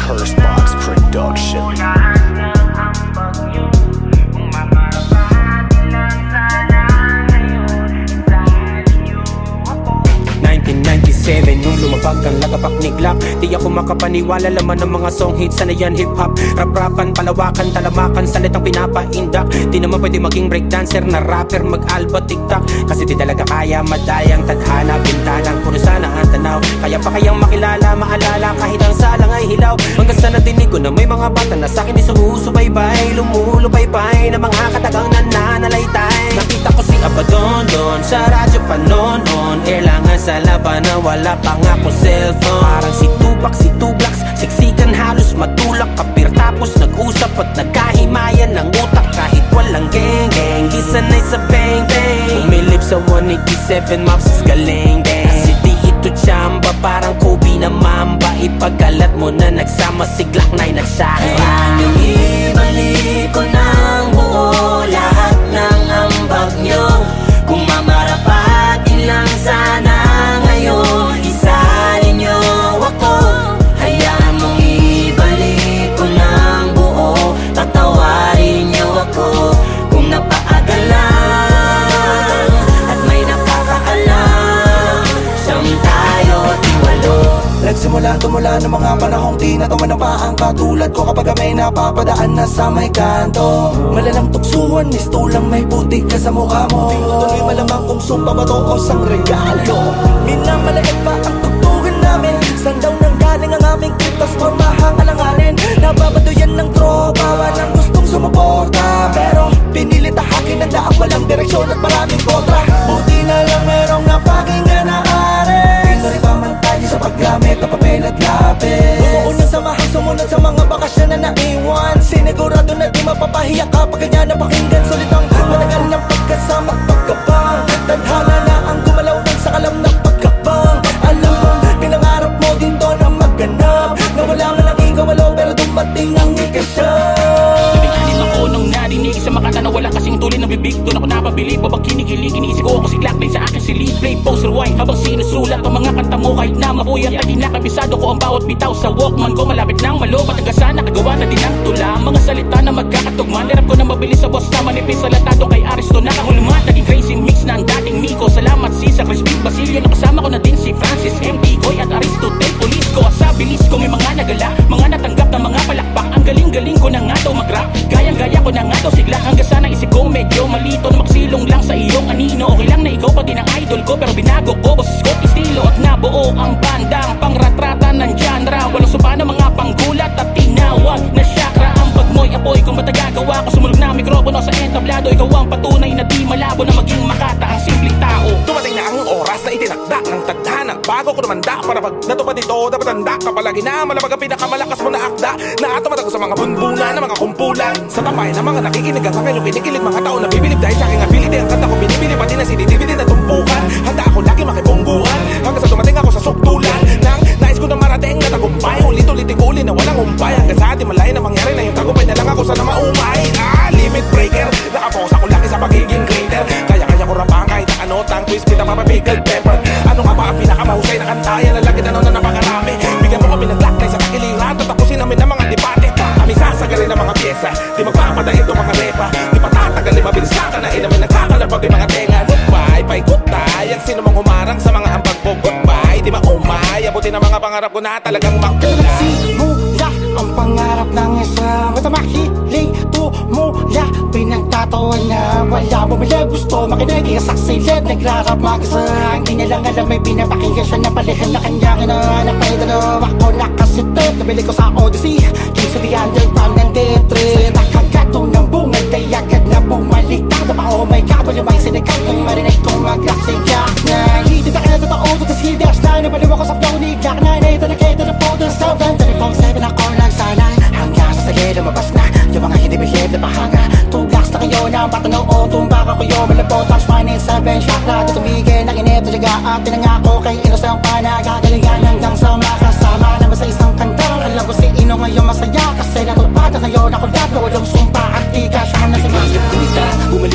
Cursebox Production. 1997 nung lumabag ang lagapak ni Glock, di ako makapaniwala, laman ng mga song hits sana yan hip-hop. Rap-rapan, palawakan, talamakan, salitang pinapaindak. Di naman pwede maging breakdancer na rapper, mag-alba, tiktak. Kasi di talaga kaya madayang tadhana, bintanang puro sana ang tanaw. Kaya pa kayang makilala, maalala, kahit ang salang ay hilaw. Hanggang sa nadinig ko na may mga bata na sa'kin ay sumusubaybay, lumulubaybay na mga katagang nananalaytay. Nakita ko si Abaddon doon sa radyo pa noon, kailangan sa laban na wala pang ako cellphone. Parang si Tupac, si Tuglax, siksikan halos matulak. Kapir tapos nag-usap at nagkahimayan ng utak. Kahit walang geng-geng, di sanay sa bang-bang. Umilip sa 187 maps, galing-gang. Kasi di ito chamba, parang Kobe na Mamba. Ipagalat mo na nagsama si Glock 9 at Shaka. Kailangan ibalik ko ng buo lahat ng ambag nyo. Kung mamarapatin lang sana ngayon, isalin nyo ako. Hayaan mong ibalik ko ng buo, tatawarin nyo ako. Kung napaaga lang at may nakakaalam, siyam tayo at iwalo. Nagsimula tumula ng mga panahong tinatawa na pa ang katulad ko. Kapag may napapadaan na sa may kanto, malalang tuksuhan, mistulang may putik ka sa mukha mo. Tuloy malamang kung sumpa ba to o sang regalo. Minamalagat pa ang tugtugan namin. San daw nang galing ang aming kritas, formahang alanganin. Nababadoyan ng tropa, walang gustong sumuporta. Pero pinilit ahakin ang daang walang direksyon at maraming kontra. Buti na lang merong napakinggan na are. Pinoy pa man tayo sa paggamit ng papel at lapis. Umuunang samahang sumunod sa mga bakasyon na naiwan. Sinigurado na di mapapahiya kapag ganyan na pakinggan. Sulit ang matagal ng pagkasama at pagkabang. Tadhana na ang gumalaw ng sa kalam na pagkabang. Alam kong pinangarap mo din to na magganap. Nawala man ang ikawalo pero dumating ang ikasyam. Pinanganin ako nung narinig sa makata na wala kasing tuloy ng bibig. Doon ako napabili, babang kinikilig. Iniisip ko ako si Glock 9 sa akin si lead. Play, poster, wine habang sinusulat ang mga kanta mo. Kahit na mapuyat at kinakabisado ko ang bawat bitaw sa Walkman ko. Malapit nang malobat hanggang sa nakagawa na din ang tula. Mga salita na magkakatugman, nirap ko na mabilis sa boss na manipis. Salatado kay Aristo, nakahuluman, naging crazy mix na ang dating Miko. Salamat si sa Crispin Basilio, nakasama ko na din si Francis MD Koy at Aristotle. Police ko at sa bilis ko may mga nagala, mga natanggap na mga palakpak. Ang galing-galing ko na nga daw mag-rap, gayang-gaya ko na nga daw sigla. Hanggang sana isip ko medyo malito na maksilong lang sa iyong anino. Okay lang na ikaw pati ng idol ko, pero binago ko boses ko estilo at nabuo ang bandang pangratrata ng genre. Walang suba na mga panggulat at tinawag na chakra. Ang pagmoy apoy kung ba't nagagawa ko, sumulog na mikropono sa entablado. Ikaw ang patunay na di malabo na maging makata ang simpleng tao. Dumating na ang oras na itinakda ng tadhana. Bago ko namanda para pag natupad ito, dapat handa ka palagi na malabag ang pinakamalakas mo na akda. Naatumatag ko sa mga bunbunan na mga kumpulan, sa tapay na mga nakikinig ang kakailang pinikilig. Mga tao na bibilib dahil sa aking ability. Ang kanta ko binibili pati na CDTV din na tumpukan. Handa ako lagi makibungguan hanggang sa dumating ako sa suktulan nang nais ko na marating na tagumpay. Ulit-ulitin ko uli na walang umpay. Hanggang sa ating malay na mangyari na yung tagumpay na lang ako sana maumay. Limit breaker, nakapokus ako lagi sa pagiging greater. Kaya ko rapang kahit ang ano, tang twist kita papapickled pepper. Ano nga ba ang pinakamahusay na kanta? Yan ang lagi na napakarami. Bigyan mo kami ng Glock 9 sa takiliran. Tatapusin namin ng mga debate. Kami sasagalin ng mga pyesa, di magpapadait itong mga repa. Di patatagalin, mabilis kakanain namin nagkakalabag yung mga tenga. Goodbye, paikutay, ang sino mong humarang sa mga ambag ko. Goodbye, di maumay, abutin ang mga pangarap ko na talagang makulay. Simula ang pangarap ng isang mata mahiling tumula. Pinagtatawan na wala bumili, gusto makinig ikasaksilid. Nagrarap mag-isa, hindi niya lang alam may pinapakinggan siya na palihan na kanyang inaanak. May dalawa ako nakasitip, nabili ko sa Odyssey, Kings of the Underground ng D3. Nakagato ng bungad, ay agad na bumalik. Tanda pa, oh my God, wala may sinigaw kung marinig kong mag-rap si Glock 9. Hindi na kaya totoo, tutas hidas na nabaliw ako sa flow ni Glock 9. Ito na kayo to the photo 7, 24/7 ako nagsanay. Hanggang sa sagay lumabas na yung mga hindi behave na pahanga. Tugas na kayo na patanoon, tumbaka ko yung malabot. Touch 187, shock na tumigil ng inip na tiyaga at pinangako kay Inosang panagagalingan hanggang sa makasama naman sa isang kanta. Alam ko si Ino ngayon masaya kasi natupad na ngayon ako lahat na walang sumpa at di ka siya na si Mas. Bumalik sa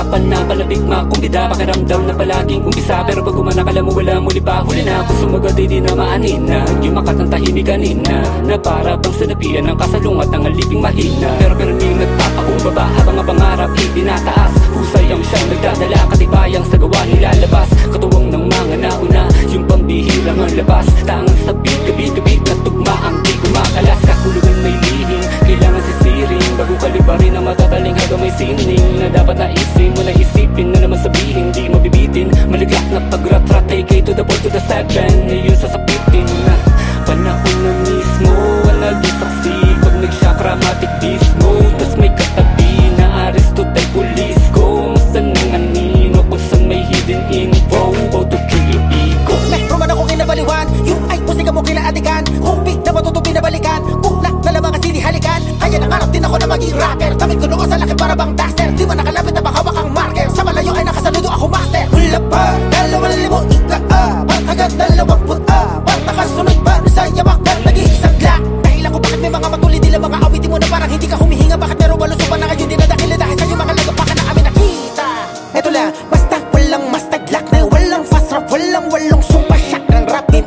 Usapan na palabigma kung bida, pakiramdam na palaging umpisa. Pero pag umanakala mo wala muli pa, huli na. Kung sumagot ay di na maanin na yung makatang tahimik kanina, na para bang sanapian ng kasalungat ng aliping mahina. Pero may nagpapakumbaba habang ang pangarap itinataas. Husay ang siyang nagdadala, katibayang sa gawa nilalabas. Katuwang ng mga nauna, yung pambihirang ang labas. Tangang sabit, kabit-kabit na tugma ang di kumakalas. Kahulugan may lihim, kailangan sisiring bago kalibarin ang matataling hanggang may sining. Na dapat naisin mo na isipin na naman sabihin di mabibitin. Maliglak na pag-rat-rat, AK to the ball to the 7. Ngayon sasapitin na panahon na mismo ang nag-isaksi pag nag-chakra-matic beast mode. Tas may katabi na Aristotle police ko. Masan ng anino kung saan may hidden info. About to kill your ego. Meron man ako kinabaliwan, yung ay musika mo kinaadikan. Kumpi na matutupi na balikan, kulak na lamang kasi di halikan. Kaya nangarap din ako na maging rapper. Damit ko noon sa laki para bang duster. Di man nakalapit na baka wakang marker. Sa malayo ay nakasaludo ako master. Hula pa, 2,000 ika-apat hanggang 24. Nakasunod pa sa yamak na nag-iisang glak. Dahilan ko bakit may mga matulid nila mga awitin mo na parang hindi ka humihinga. Bakit meron malusupan na ngayon dinadakil dahil sa'yo mga lagapakan na kami nakita. Eto lang, basta walang mastaglak na walang fast rap, walang sumpa shock ng rap game.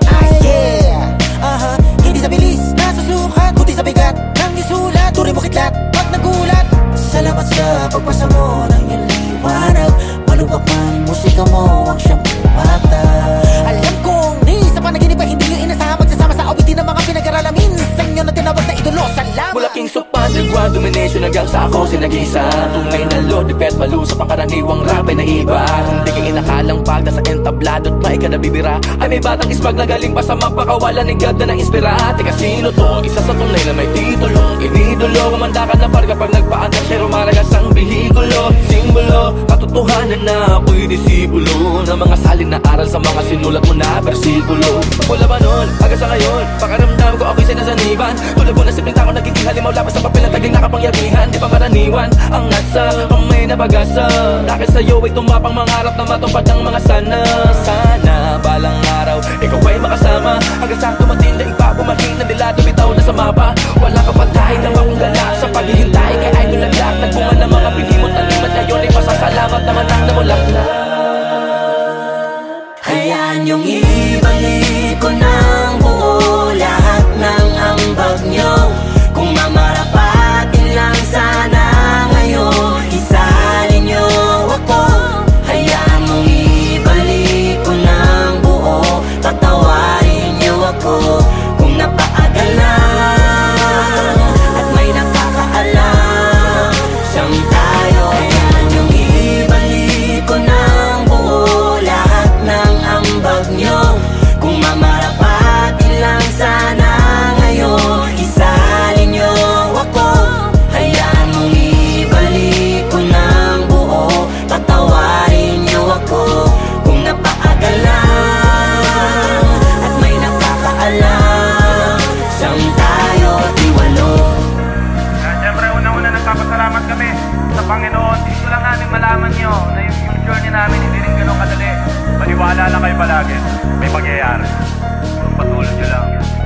Yeah, hindi sa bilis, nasusukat, kundi sa bigat nang isulat, turi mo kitlat, pag nagulat. Salamat sa pagpasa mo ng iyong liwanag. Malubak man, musika mo ang siyang bumata. Alam kong di sa panaginip ay hindi yung inasahan. Magsasama sa awitin ng mga pinag-aralamin sa inyo na tinawag na idolo. Salamat. Mula Kings of Underground Domination hanggang sa ako sinagisa. Tunay na Lord, di pet malusap ang karaniwang rap ay naiba. Hindi kayo inakalang pagda sa entablado at may ka nabibira. Ay may batang isbag na galing pa sa mapakawalan ni God na nang-inspira. Teka sino to? Isa sa tunay na may titulong inidolo. Kumanda ka na par kapag nagpaanak siya rumaragas ang bihikulo. Simbolo, katotohanan na ako'y disipulo ng mga salin na aral sa mga sinulat mo na versikulo. Pagmula ba nun, hanggang sa ngayon, pakaramdam ko ako'y sinasaniban. Tulad mo na simpleng tao nagiging halimaw labas sa papel at taging nakapangyarihan. Di pa maraniwan ang nasa kamay na pag-asa. Dahil sa'yo ay tumapang mangarap na matupad ang mga sana. Sana balang araw, ikaw ay makasama. Hanggang sa tumating na iba, bumahin na nila, tumitaw na sa mapa. Wala ka pa tayo na akong galak sa paghihintay. Kaya ay nulagak, nagbunga ng mga pinimot na limat. Ngayon ay pasasalamat naman ang namulakla. Hayaan yung ibalik ko ng buo lahat ng ambag nyo. Kung mamarapatin lang sana ngayon, isalin nyo ako. Hayaan mong ibalik ko ng buo, tatawarin nyo ako. Kung napaagal na at may nakakaalam, siyang tayo. Hayaan yung ibalik ko ng buo lahat ng ambag nyo. Kung mamarapatin lang sana ngayon, isalin nyo ako. Hayaan mong ibalik ko ng buo, tatawarin nyo ako. Kung napaagal lang at may nakakaalam, siyang tayo di walo. Siyempre, unang-una nagpapasalamat kami sa Panginoon. Dito lang namin malaman nyo na yung journey namin hindi rin ganun kadali. Maniwala lang kayo palagi. May mangyayari. Patuloy nyo lang.